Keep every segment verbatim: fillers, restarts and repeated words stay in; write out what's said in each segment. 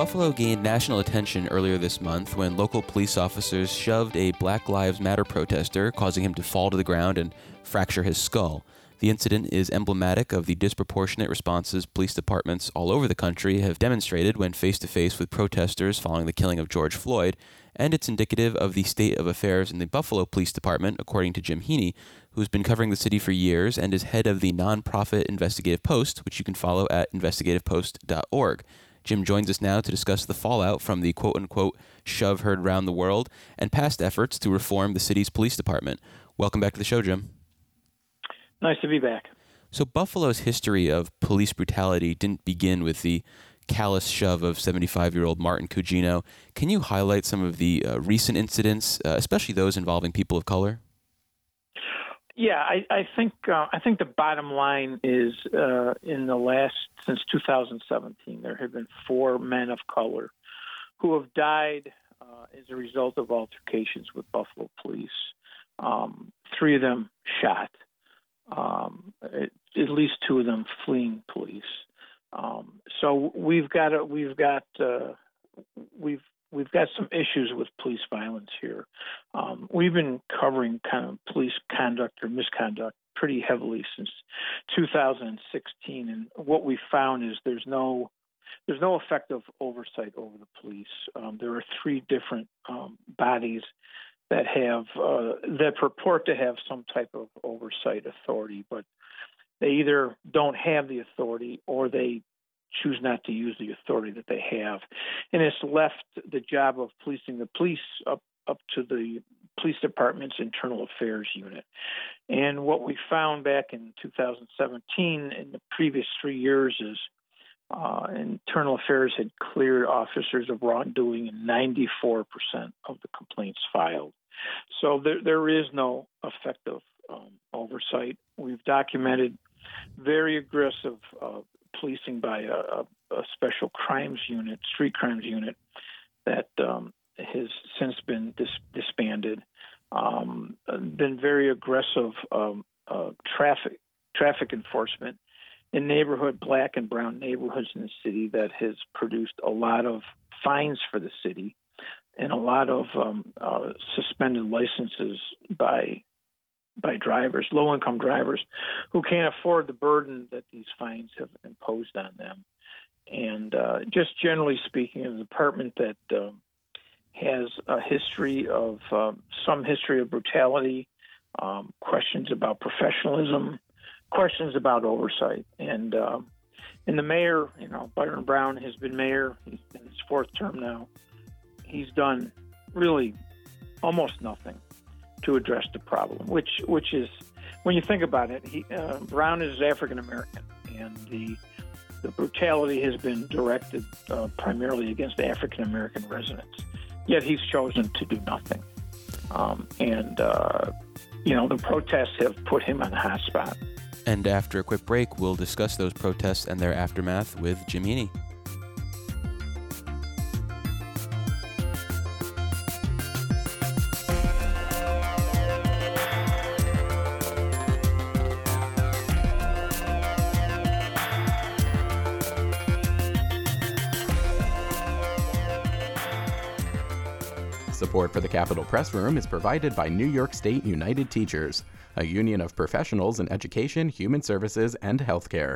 Buffalo gained national attention earlier this month when local police officers shoved a Black Lives Matter protester, causing him to fall to the ground and fracture his skull. The incident is emblematic of the disproportionate responses police departments all over the country have demonstrated when face-to-face with protesters following the killing of George Floyd, and it's indicative of the state of affairs in the Buffalo Police Department, according to Jim Heaney, who's been covering the city for years and is head of the nonprofit Investigative Post, which you can follow at investigative post dot org. Jim joins us now to discuss the fallout from the quote-unquote shove heard around the world and past efforts to reform the city's police department. Welcome back to the show, Jim. Nice to be back. So Buffalo's history of police brutality didn't begin with the callous shove of seventy-five-year-old Martin Cugino. Can you highlight some of the uh, recent incidents, uh, especially those involving people of color? Yeah, I, I think uh, I think the bottom line is uh, in the last, since two thousand seventeen, there have been four men of color who have died uh, as a result of altercations with Buffalo police. Um, three of them shot. Um, at, at least two of them fleeing police. Um, so we've got a, we've got uh, we've we've got some issues with police violence here. Um, we've been covering kind of police conduct or misconduct pretty heavily since two thousand sixteen, and what we found is there's no there's no effective oversight over the police. Um, there are three different um, bodies that have uh, that purport to have some type of oversight authority, but they either don't have the authority or they choose not to use the authority that they have. And it's left the job of policing the police up, up to the police department's internal affairs unit. And what we found back in two thousand seventeen in the previous three years is uh, internal affairs had cleared officers of wrongdoing in ninety-four percent of the complaints filed. So there, there is no effective um, oversight. We've documented very aggressive uh, policing by a, a, a special crimes unit, street crimes unit, that um, has since been dis- disbanded. Um, been very aggressive um, uh, traffic traffic enforcement in neighborhood, black and brown neighborhoods in the city that has produced a lot of fines for the city and a lot of um, uh, suspended licenses by by drivers, low-income drivers, who can't afford the burden that these fines have imposed on them. And uh, just generally speaking, a department that um, has a history of um, some history of brutality, um, questions about professionalism, questions about oversight. And um, and the mayor, you know, Byron Brown has been mayor. He's in his fourth term now. He's done really almost nothing to address the problem, which which is, when you think about it, he, uh, Brown is African American, and the the brutality has been directed uh, primarily against African American residents. Yet he's chosen to do nothing, um, and uh, you know the protests have put him on the hot spot. And after a quick break, we'll discuss those protests and their aftermath with Jim Heaney. Support for the Capitol Press Room is provided by New York State United Teachers, a union of professionals in education, human services, and healthcare.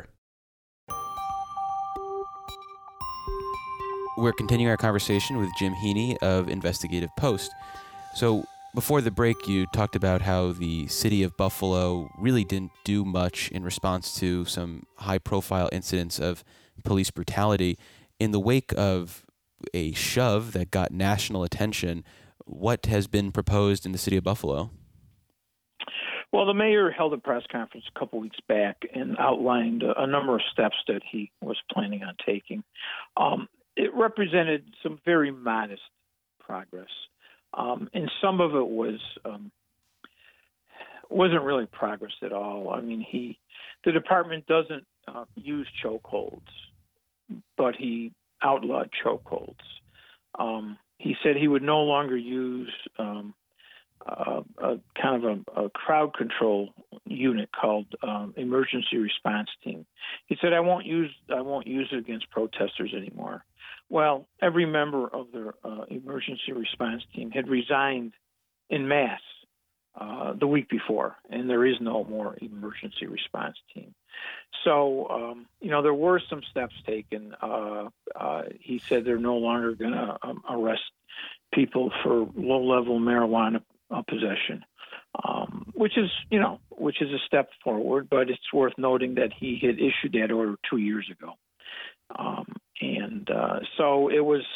We're continuing our conversation with Jim Heaney of Investigative Post. So before the break, you talked about how the city of Buffalo really didn't do much in response to some high-profile incidents of police brutality. In the wake of a shove that got national attention, what has been proposed in the city of Buffalo? Well, the mayor held a press conference a couple weeks back and outlined a, a number of steps that he was planning on taking. Um, it represented some very modest progress, um, and some of it was um, wasn't really progress at all. I mean, he the department doesn't uh, use chokeholds, but he outlawed chokeholds. Um, he said he would no longer use um, uh, a kind of a, a crowd control unit called um, emergency response team. He said, "I won't use I won't use it against protesters anymore." Well, every member of their uh, emergency response team had resigned en masse uh, the week before, and there is no more emergency response team. So, um, you know, there were some steps taken. Uh, uh, he said they're no longer going to um, arrest people for low-level marijuana uh, possession, um, which is, you know, which is a step forward. But it's worth noting that he had issued that order two years ago, um, and uh, so it was,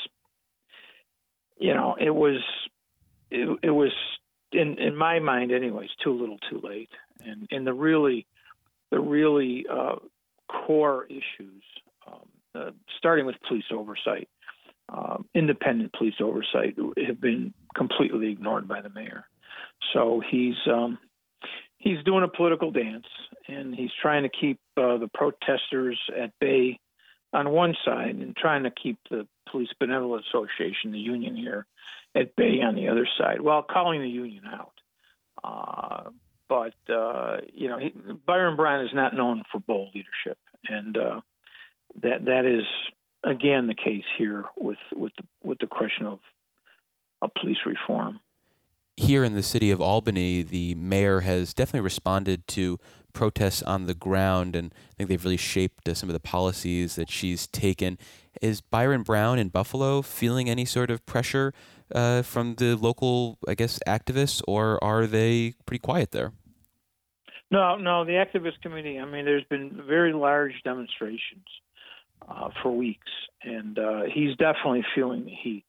you know, it was, it, it was in in my mind, anyways, too little, too late, and and the really. The really uh, core issues, um, uh, starting with police oversight, um, independent police oversight, have been completely ignored by the mayor. So he's um, he's doing a political dance, and he's trying to keep uh, the protesters at bay on one side, and trying to keep the Police Benevolent Association, the union here, at bay on the other side, while calling the union out. Uh, But, uh, you know, he, Byron Brown is not known for bold leadership. And uh, that that is, again, the case here with, with, the, with the question of, of police reform. Here in the city of Albany, the mayor has definitely responded to protests on the ground, and I think they've really shaped uh, some of the policies that she's taken. Is Byron Brown in Buffalo feeling any sort of pressure uh, from the local, I guess, activists, or are they pretty quiet there? No, no, the activist community, I mean, there's been very large demonstrations uh, for weeks, and uh, he's definitely feeling the heat.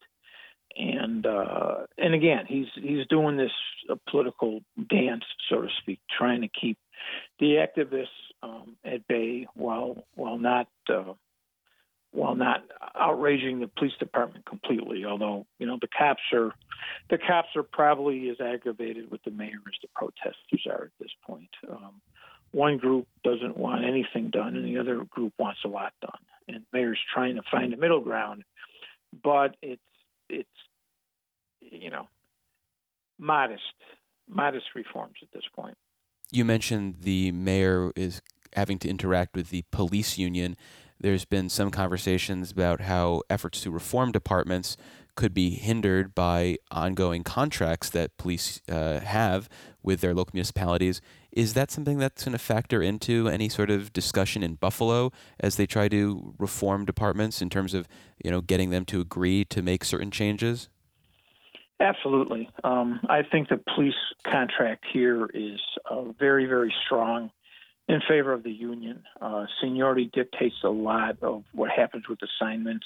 And uh, and again, he's he's doing this uh, political dance, so to speak, trying to keep the activists um, at bay while while not uh, while not outraging the police department completely. Although, you know, the cops are the cops are probably as aggravated with the mayor as the protesters are at this point. Um, one group doesn't want anything done, and the other group wants a lot done. And the mayor's trying to find a middle ground, but it's it's you know modest modest reforms at this point. You mentioned the mayor is having to interact with the police union. There's been some conversations about how efforts to reform departments could be hindered by ongoing contracts that police uh, have with their local municipalities. Is that something that's going to factor into any sort of discussion in Buffalo as they try to reform departments in terms of, you know, getting them to agree to make certain changes? Absolutely. Um, I think the police contract here is uh, very, very strong in favor of the union. Uh, seniority dictates a lot of what happens with assignments.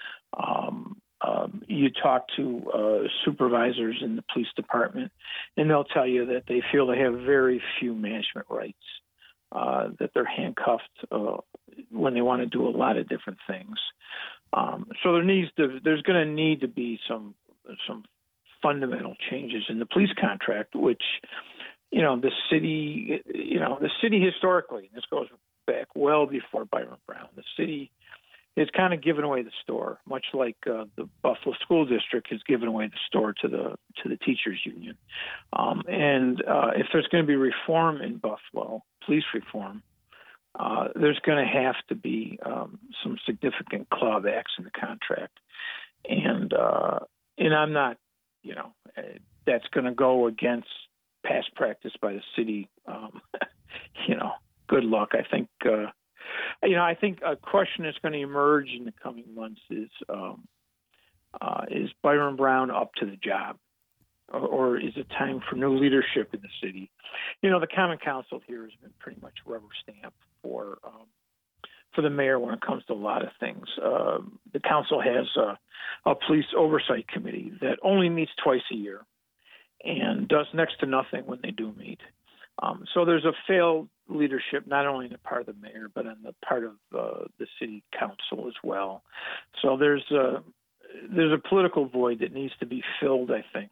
Um, um, you talk to uh, supervisors in the police department, and they'll tell you that they feel they have very few management rights, uh, that they're handcuffed uh, when they want to do a lot of different things. Um, so there needs to, there's going to need to be some some fundamental changes in the police contract, which, you know, the city, you know, the city historically, and this goes back well before Byron Brown, the city has kind of given away the store, much like uh, the Buffalo School District has given away the store to the to the teachers union. Um, and uh, if there's going to be reform in Buffalo, police reform, uh, there's going to have to be um, some significant clawbacks in the contract. And uh, and I'm not, you know, that's going to go against past practice by the city. Um, you know, good luck. I think, uh, you know, I think a question that's going to emerge in the coming months is, um, uh, is Byron Brown up to the job? Or, or is it time for new leadership in the city? You know, the Common Council here has been pretty much rubber stamp for um, for the mayor when it comes to a lot of things. Uh, the council has a, a police oversight committee that only meets twice a year and does next to nothing when they do meet. Um, so there's a failed leadership, not only on the part of the mayor, but on the part of uh, the city council as well. So there's a, there's a political void that needs to be filled, I think,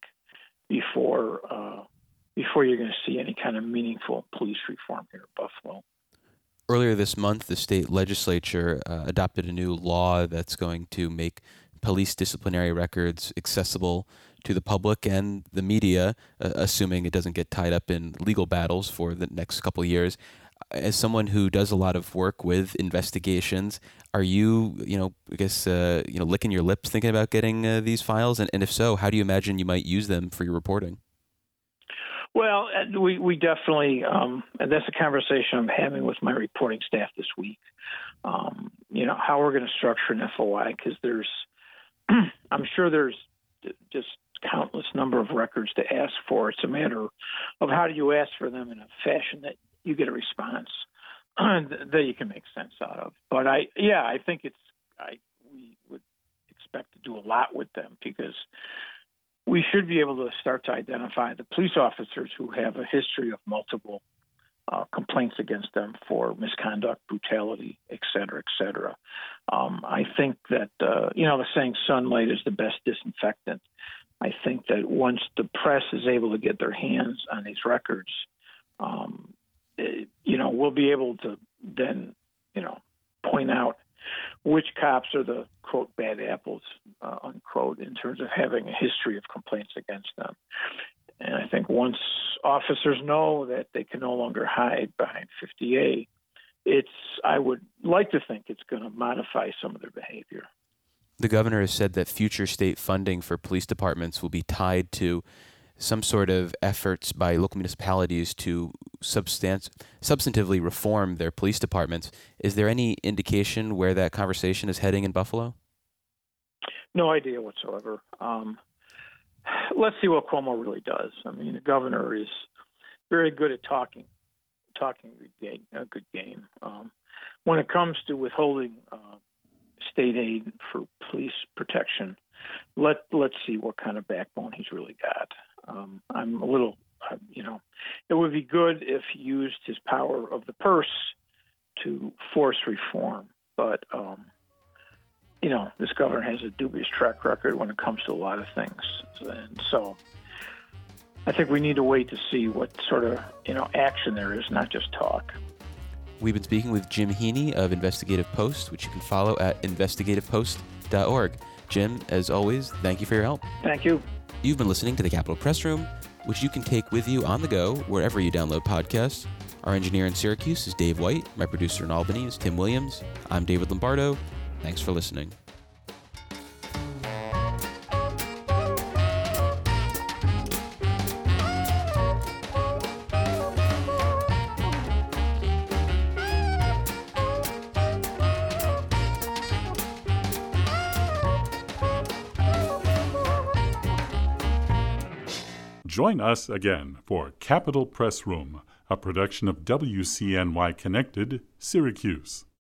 before uh, before you're going to see any kind of meaningful police reform here in Buffalo. Earlier this month, the state legislature uh, adopted a new law that's going to make police disciplinary records accessible to the public and the media, uh, assuming it doesn't get tied up in legal battles for the next couple of years. as someone who does a lot of work with investigations, are you, you know, I guess, uh, you know, licking your lips thinking about getting uh, these files? And, and if so, how do you imagine you might use them for your reporting? Well, we, we definitely, um, and that's a conversation I'm having with my reporting staff this week. Um, you know, how we're going to structure an F O I, because there's, I'm sure there's just countless number of records to ask for. It's a matter of how do you ask for them in a fashion that you get a response that you can make sense out of. But I, yeah, I think it's, I, we would expect to do a lot with them, because we should be able to start to identify the police officers who have a history of multiple uh, complaints against them for misconduct, brutality, et cetera, et cetera. Um, I think that, uh, you know, the saying sunlight is the best disinfectant. I think that once the press is able to get their hands on these records, um, it, you know, we'll be able to then, you know, point out which cops are the, quote, bad apples, uh, unquote, in terms of having a history of complaints against them. And I think once officers know that they can no longer hide behind fifty A, it's, I would like to think it's going to modify some of their behavior. The governor has said that future state funding for police departments will be tied to some sort of efforts by local municipalities to substan- substantively reform their police departments. Is there any indication where that conversation is heading in Buffalo? No idea whatsoever. Um, let's see what Cuomo really does. I mean, the governor is very good at talking, talking a good game. A good game. Um, when it comes to withholding uh, state aid for police protection, let let's see what kind of backbone he's really got. Um, I'm a little, uh, you know, it would be good if he used his power of the purse to force reform. But, um, you know, this governor has a dubious track record when it comes to a lot of things. And so I think we need to wait to see what sort of, you know, action there is, not just talk. We've been speaking with Jim Heaney of Investigative Post, which you can follow at investigative post dot org. Jim, as always, thank you for your help. Thank you. You've been listening to the Capitol Press Room, which you can take with you on the go wherever you download podcasts. Our engineer in Syracuse is Dave White. My producer in Albany is Tim Williams. I'm David Lombardo. Thanks for listening. Join us again for Capitol Press Room, a production of W C N Y Connected, Syracuse.